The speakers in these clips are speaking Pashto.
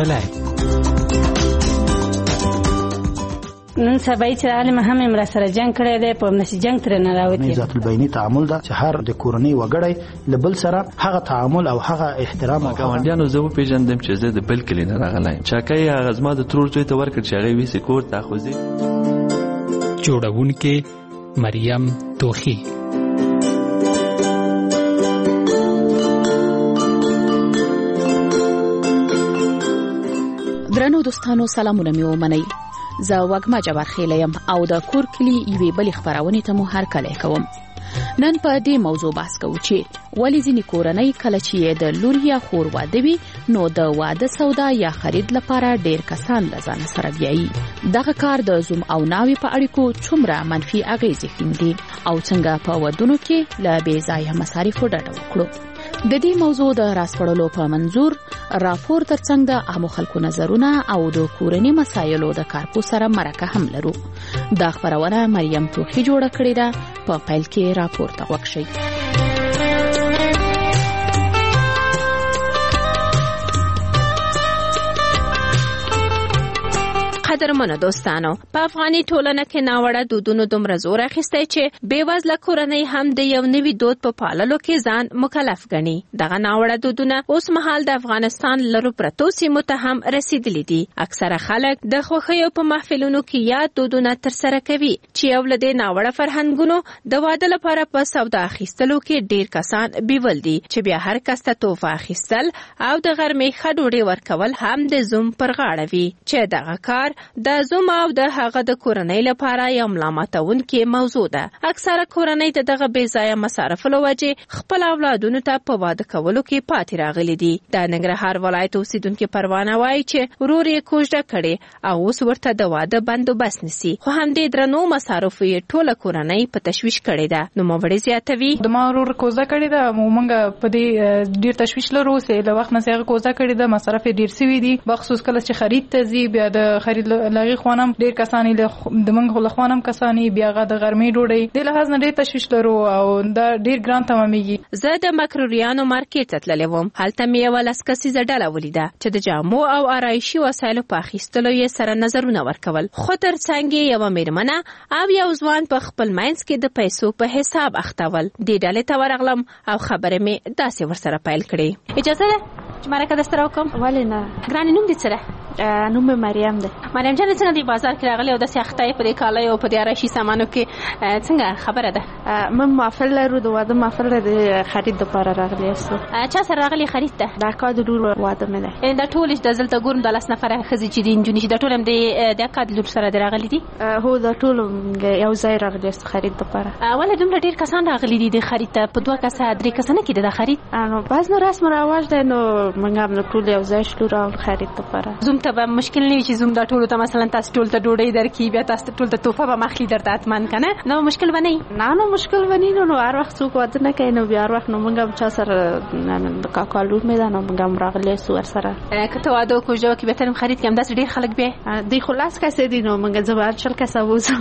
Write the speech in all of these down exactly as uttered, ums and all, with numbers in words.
خوړلی. نن سبا چې عالم هم امر سره جنگ کړی دی په نشي جنگ تر نه راوتی. ذات البینی تعامل دا چې هر د کورنۍ وګړی لبل سره هغه تعامل او هغه احترام او ګاونډیانو زه پیژندم چې زه د بل کلی نه راغلی چاکای هغه زما د ترور زوی ته ورکړ چې هغه ویسې کور ته خوځي. جوړونکې مریم توخی. درنو دوستانو سلامونه مې ومنئ. زه وګما جبار خیله یم او د کور کلی یوې بلې خبرونه ته مو هر کله کوم. نن په دې موضوع بحث کوو چې ولې ځینې کورنۍ کله چې د لور یا خور واده وي نو د واده سودا یا خرید لپاره ډیر کسان له ځان سره بیایي. دغه کار د زوم او ناوې په اړیکو څومره منفي اغیزې ښندي او څنګه په ودونو کې له بې ځایه مصارفو ډډه وکړو. د دې موضوع د راسپړلو په منظور راپور ترڅنګ د عامو خلکو نظرونه او د کورنۍ مسایلو د کارپو سره مرکه هم لرو. دا خبرونه مریم توخی جوړه کړې ده. په پیل کې راپور ته وکشئ. قدرمنو دوستانو، په افغاني ټولنه کې ناوړه دودونو دومره زور اخیستی چې بېوزله کورنۍ هم د یو نوي دود په پاللو کې ځان مکلف ګڼي. دغه ناوړه دودونه اوس مهال د افغانستان لرو پرتو سیمو ته هم رسیدلي دي. اکثره خلک د خوښیو په محفلونو کې یاد دودونه ترسره کوي چې یو له دې ناوړه فرهنګونو د واده لپاره په سودا اخیستلو کې ډیر کسان بیول دي چې بیا هر کس ته تحفه اخیستل او د غرمې ښه ډوډۍ ورکول هم د زوم پر غاړه وي چې دغه کار د زوم او د هغه د کورنۍ لپاره یو ملامتونکې موضوع ده. اکثره کورنۍ د دغه بې ځایه مصارفو له وجې خپل اولادونو ته په واده کولو کې پاتې راغلي دي. د ننګرهار ولایت اوسیدونکې پروانه وایي چې ورور یې کوژده کړې او اوس ورته د واده بندوبست نیسي، خو همدې درنو مصارفو یې ټوله کورنۍ په تشویش کړې ده. نوموړې زیاتوي د ما ورور کوژده کړې ده، موږ په دې ډیر تشویش لرو چې له وخت نه هغه کوژده کړې ده، مصارف ډیر سوي دي، بخصوص کله چې خرید ته ځي بیا د خرید لغې خوانم ډیر کسانی له د منګ خو خوانم کسانی بیا غا د غرمې ډوډۍ د لحاظ نه ډیر تشویش لرو او دا ډیر ګران تمامېږي. زه د مکروریانو مارکیټ ته تللی وم. هلته مې یوه لس کسیزه ډله ولیده چې د جامو او آرایشي وسایلو په اخیستلو یې سره نظرونه ورکول، خو ترڅنګ یې یوه میرمنه او یو ځوان په خپل منځ کې د پیسو په حساب اختول. دې ډلې ته ورغلم او خبرې مې داسې ورسره پیل کړې. اجازه ده چې مرکه درسره وکړم؟ ولې نه. ګرانې نوم دې څه ده؟ نوم مې مریم ده. مریم جان، څنګه دی بازار کې راغلی او داسې اخته یې په دې کالیو او په دې آرایشي سامانو کې څنګه خبره ده؟ من محفل لرو، د واده محفل د خرید لپاره راغلی یاستو. چا سره راغلی خرید ته؟ دا اکا د لور واده مې ده. دا ټول چې دلته ګورم د لس نفره ښځې چې دي نجونې چې دا ټول هم د اکا د لور سره راغلي دي؟ هو دا ټول یو ځای راغلی یاستو خرید لپاره. ولې دومره ډېر کسان راغلي دي د خرید ته؟ په دوه کسه درې کسه نه کېده دا خرید؟ نو بعض نو رسم رواج دی نو موږ هم ټول یو ځای شلو راغلو خرید لپاره. زوم ته به مشکل نه چې زوم دا ټول ته مثلا تاسو ټول ته ډوډۍ درکې بیا تاسو ټول ته تحفه به مخلي درته اتمن کنه نو مشکل ونه نه نو مشکل ونه نو هر وخت څوک واده نه کوي نو بیا هر وخت نو موږ هم چا سره د کاکا لور مې ده نو موږ هم راغلی سو ور سره که ته واده کوجو کې به تر خرید کې هم داسې ډېر خلک به دی خلاص کسې دي نو موږ زبر چل کسه وځو.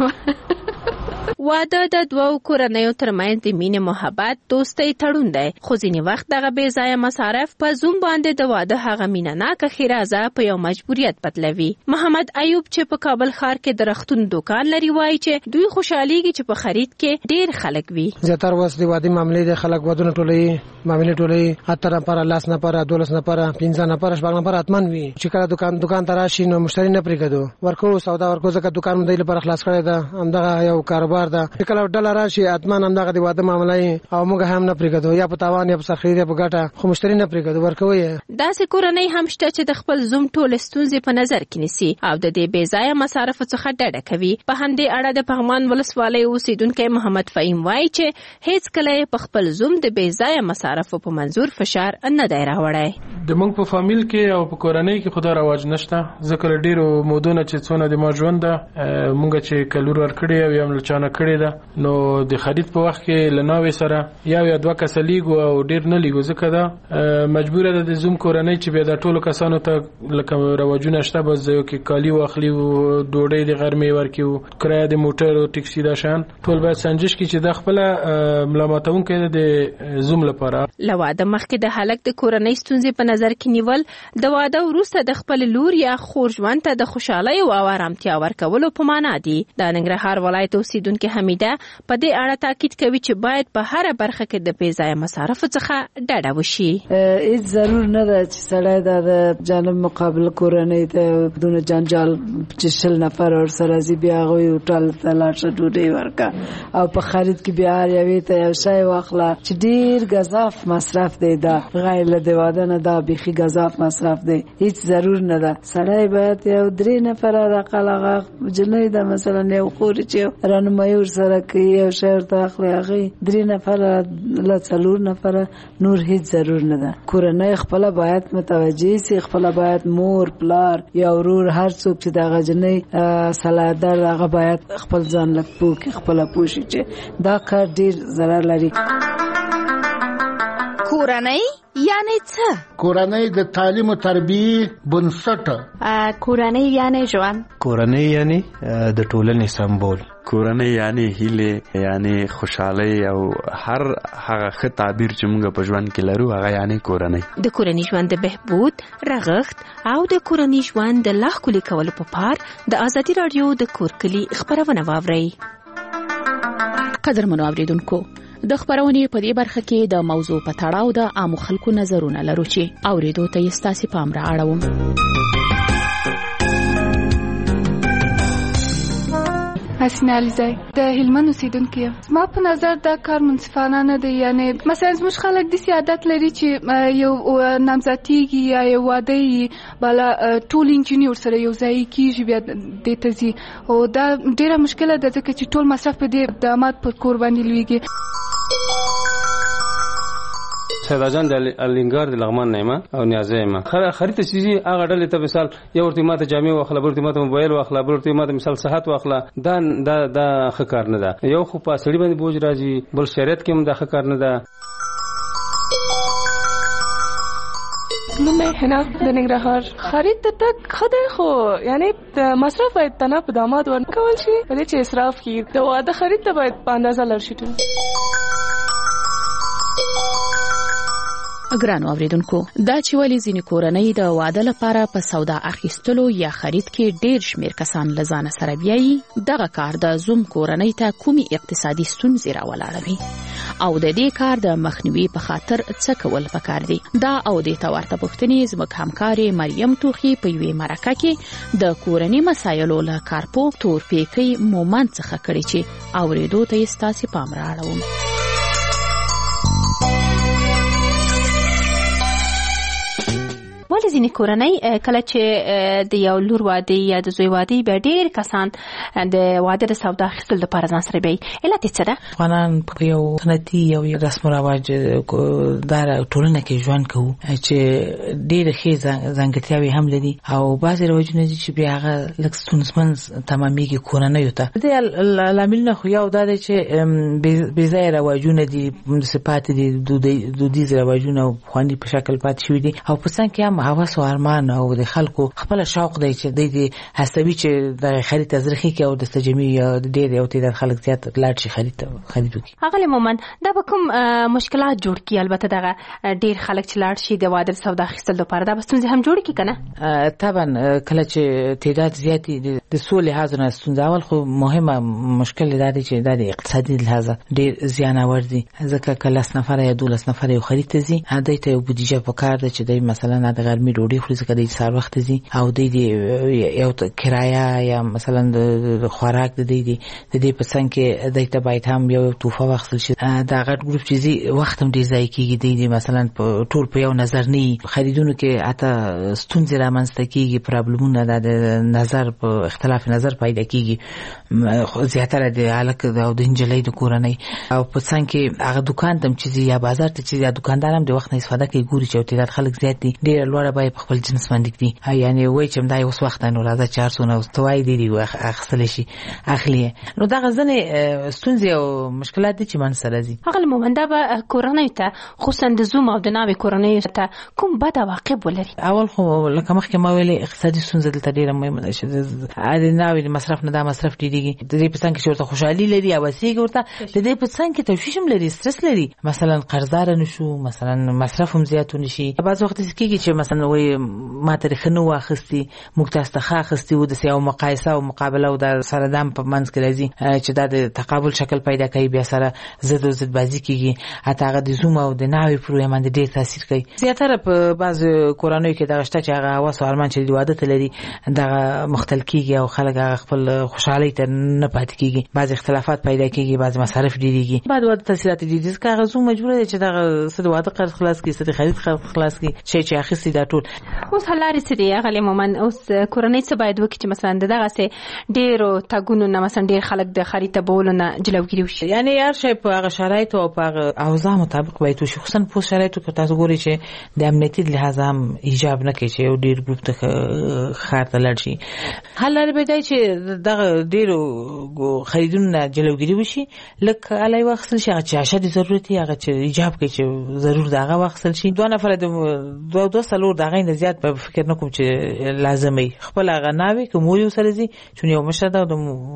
واده د دوو کورنیو ترمنځ د مینې محبت دوستۍ تړون دی، خو ځینې وخت دغه بې ځایه مصارف په زوم باندې د واده هغه مینه ناکه ښېرازه په یو مجبوریت بدلوي. محمد ایوب چې په کابل ښار کې د رختون دوکان لري وایي چې دوی خوشحالېږي چې په خرید کې ډېر خلک وي. زیاتره وس د واده معاملې د خلک ودونه ټولوي، معاملې ټولوي، اته نفره، لس نفره، دولس نفره، پنځه نفره، شپږ نفره اتمن وي. چې کله دوکان دوکان ته راشي نو مشتری نه پرېږدو، ورکو سودا ورکو ځکه دوکان مې د لپاره خلاص کړی ده، همدغه یو کاروبار ده. کله ډله راشي اتمن همدغه د واده معاملې او موږ هم نه پرېږدو، یا په تاوان یا په سرخرید یا په ګټه، خو مشتری نه پرېږدو، ورکوي. داسې کورنۍ هم شته چې د خپل زوم ټول ستونزې په نظر کې نیسي او د دې بې ځایه مصارفو څخه ډډه کوي. په همدې اړه د پغمان ولسوالۍ اوسیدونکی محمد فهیم وایي چې هیڅ کله په خپل زوم د بې ځایه مصارفو په منظور فشار نه دی راوړی. د موږ په فامیل کې او په کورنۍ کې خدا رواج نشته، ځکه ډیرو مودونه چې څونه د ما ژوند ده موږ چې کلور ورکړي او یم چانه اسانه کړې ده. نو د خرید په وخت کې لناوي سره یو یا دوه کس لیګو او ډیر نه لیګو ځکه دا مجبوره ده د زوم کورنۍ چې بیا د ټولو کسانو ته لکه رواجونه شته بس یو کې کالی واخلي او ډوډۍ د غرمې ورکړي، کرایه د موټر او ټکسي دا شان ټول باید سنجش کړي چې د خپل ملامتونکو د زوم لپاره. له واده مخکې د هلک د کورنۍ ستونزې په نظر کې نیول د واده وروسته د خپل لور یا خور ژوند ته د خوشحالۍ او آرامتیا ورکولو په معنا دی. د ننګرهار ولایت اوسیدونکې حمیده په دې اړه تاکید کوي چې باید په هر برخه کې د بې ځایه مصارفو څخه ډډه وشي. هیڅ ضرور نه ده چې سړی د جانب مقابل کورنۍ ته دونه جنجال چې شل نفر ورسره ځي بیا هغوی هوټل ته لاړ شه ډوډۍ ورکړه او په خرید کې بیا هر یوې ته یو شی واخله چې ډېر ګزاف مصرف دی. دا غیر له د واده نه دا بیخي ګزاف مصرف دی، هیڅ ضرور نه ده. سړی باید یو درې نفره اقل هغه جنۍ ده مثلا یو خورې چې رانمایي ورسره کوي یو شی ورته اخلي هغې درې نفره له څلور نفره نور هیڅ ضرور نه ده. کورنۍ خپله باید متوجه سي، خپله باید مور پلار یا ورور هر څوک چې دغه جنۍ صلاحدار هغه باید خپل ځان لږ پوه کړي، خپله پوه شي چې دا کار ډېر ضرر لري. کورنۍ یعنی څه؟ کورنۍ د تعلیم او تربیې بنسټ. کورنۍ یعنی ژوند. کورنۍ یعنی د ټولنې سمبول. کورنۍ یعنی هیله یعنی خوشحالي او هر هغه ښه تعبیر چې موږ په ژوند کې لرو هغه یعنی کورنۍ. د کورنۍ ژوند د بهبود، رغښت او د کورنۍ ژوند د لا ښکلي کولو په پار د ازادي راډیو د کور کلي خبرونه واورئ. قدرمنو اوریدونکو، د خبرونې په دې برخه کې د موضوع په تړاو د عامو خلکو نظرونه لرو چې اوریدو ته یې ستاسو پام را اړوم. حسینه علیزی د هلمند اوسیدونکې یم. زما په نظر دا کار منصفانه نه دی. یعنی مثلا زموږ خلک داسې عادت لري چې یو نامزادېږي یا یو واده یې بالا ټول انجونې ورسره یو ځای کېږي بیا دې ته ځي او دا ډېره مشکله ده ځکه چې ټول مصرف په دې داماد په کور باندې لویږي. سیدا جان د الینګار د لغمان نیمه او نیازه ما خرید چیزی هغه ډلې ته مثال یو ورته ماته جامع واخله بل ورته ماته موبایل واخله بل ورته ماته مثال صحت واخله دا دا دا ښه کار نه ده. یو خو په سړي باندې بوج راځي، بل شریعت کې هم دا ښه کار نه ده. نو مې هنا د ننګرهار خرید ته تک خدای خو یعنی د مصرف باید تنه په داماد ورکول شي په دې چې اسراف کړي. د واده خرید ته باید په اندازه لر شي. ګرانو اوریدونکو، دا چې ولې ځینې کورنۍ د واده لپاره په سودا اخیستلو یا خرید کې ډېر شمیر کسان له ځانه سره بیایي، دغه کار د زوم کورنۍ ته کومې اقتصادي ستونزې راولاړوي او د دې کار د مخنیوي په خاطر څه کول پکار دي؟ دا او دې ته ورته پوښتنې زموږ همکارې مریم توخي په یوې مرکه کې د کورنۍ مسایلو له کارپوه تورپیکۍ مومند څخه کړې چې اوریدو ته یې ستاسې پام را اړوم. ولې ځینې کورنۍ کله چې د یو لور واده یا د زوی واده بیا ډېر کسان د واده د سودا اخیستل لپاره ځان سره بیایي، علت یې څه ده؟ افغانان په یو سنتي یو رسم و رواج دار ټولنه کې ژوند کوو چې ډېرې ښې ځانګړتیاوې هم لري او بعضې رواجونه دي چې بیا هغه لږ ستونزمن تمامېږي کورنیو ته. د دې لاملونه خو یو دا دی چې بې ځایه رواجونه دي، داسې پاتې دي دودیز رواجونه پخواني په شکل پاتې شوي دي او په څنګ کې هم هوس او ارمان او د خلکو خپل شوق دی چې دوی د هڅوي چې د خرید تزریخي کې او د تجمع یا ډېر یو تعداد خلک زیات لاړ شي خرید خرید وکړي. هغه مومن دا به کوم مشکلات جوړ کړي؟ البته دغه ډېر خلک چې لاړ شي د واده سودا اخیستل لپاره دا به ستونزې هم جوړ کړي که نه؟ طبعا کله چې تعداد زیات د څو لحاظ نه ستونزه، اول خو مهمه مشکل دا دی چې دا د اقتصادي لحاظ ډېر زیانور دي ځکه که لس نفره یا دولس نفره یو خرید ته ځي دوی ته یو بودیجه پکار ده چې دوی مثلا د غرمې ډوډۍ خوري ځکه دوی سهار وخت ځي او دوی د یو کرایه یا مثلا د خوراک د دوی د دې په څنګ کې دوی ته باید هم یو تحفه واخیستل شي. دا غټ ګروپ چې ځي وخت هم ډېر ضایع کېږي، دوی مثلا ټول په یو نظر نه وي، خریدونو کې حتی ستونزې رامنځته کېږي، پرابلمونه د نظر په اختلاف نظر پیدا کېږي زیاتره د هلک او د نجلۍ د کورنۍ او په څنګ کې هغه دوکان ته هم چې ځي یا بازار ته چې ځي یا دوکاندار هم د وخت نه استفاده کوي، ګوري چې یو تعداد خلک زیات دي، ډېره لوړ دواړه به په خپل جنس باندې دي یعنی وای چې دا اوس وخت نه راځي چار سونه توای دی اخستل شي اخلي نو دا غزنه ستونزې او مشکلات دي چې من سره دي هغه مومنده به کورنۍ ته خصوصا د زوم او د ناوې کورنۍ ته کوم بد عواقب ولري. اول خو لکه مخکې ما ویلې اقتصادي ستونزې دلته ډېره مهمه ده چې د ناوې د مصرف نه دا مصرف ډېرېږي د دې په څنګ کې چې ورته خوشحالي لري او وسیږي ورته د دې په څنګ کې تشویش هم لري سترس لري مثلا قرضدار نشو مثلا مصرف هم زیات نشي بعض وخت کېږي چې مثلا وایي ما تاریخ نه واخستي موږ تاسو ته ښه اخستي و داسې یو مقایسه او مقابله او د سره دام په منځ کې راځي چې دا د تقابل شکل پیدا کوي بیا سره ضد او ضد بازي کېږي حتی هغه د زوم او د ناوې پر روی باندې ډېر تاثیر کوي. زیاتره په بعض کورنیو کې دغه شته چې هغه هوس او ارمان چې د واده ته لري دغه مختل کېږي او خلک هغه خپل خوشحالۍ ته نه پاتې کېږي بعض اختلافات پیدا کېږي بعض مصارف ډېرېږي بعد واده تاثیرات ډېر دي ځکه هغه زوم مجبوره دی چې دغه څه د واده قرض خلاص کړي څه د خرید خلاص کړي شی چې اخیستي دا ټول. اوس حل لارې څه دي هغه مومن اوس کورنۍ څه باید وکړي چې مثلا دغسې ډېرو تګونو نه مثلا ډېر خلک د خرید تبولو نه جلوګیري وشي یعنی هر شی په هغه شرایطو او په هغه اوضاع مطابق باید وشي خصوصا په شرایطو کې تاسو ګورئ چې د امنیتي لحاظ هم ایجاب نه کوي چې یو ډېر ګروپ ته ښار ته لاړ شي. حل لارې به دا چې دغه ډېرو خریدونو نه جلوګیري وشي لږ الی واخیستل شي هغه چې اشد ضرورت وي هغه چې ایجاب کوي چې ضرور د هغه واخیستل شي. دوه نفره د دوه دوه څلور د هغې نه زیات به فکر نه کوم چې لازم وي خپل هغه ناوې که مور یو سره ځي چون یو مشره ده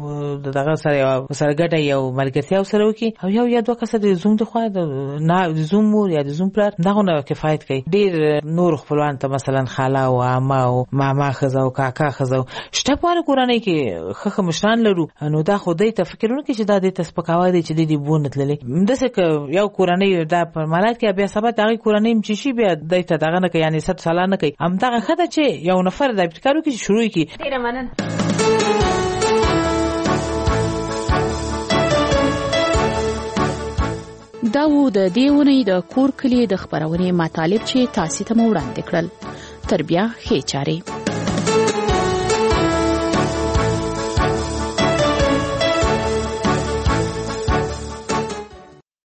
د دغه سره یو سره ګډه یو ملګرتیا سره وکړي او یو یا دوه کسه د زوم د خوا د زوم مور یا د زوم پلار دغه نه کفایت کوي. ډېر نور خپلوان ته مثلا خاله او عمه او ماما ښځه او کاکا ښځه شته په هره کورنۍ کې ښه ښه مشران لرو نو دا خو دوی ته فکر ونه کړي چې دا دوی ته سپکاوی دی چې دوی دې بو نه تللی همداسې که یو کورنۍ دا په مالات کې بیا سبا د هغې کورنۍ هم چې شي بیا دوی ته دغه نه کوي یعنې صد ساله نه کوي همدغه ښه ده چې یو نفر دا ابتکار وکړي چې شروع کړي. ډېره مننه. دا و د دې اونۍ د کور کلي د خپرونې مطالب چې تاسو ته مو وړاندې کړل. تر بیا ښې چارې.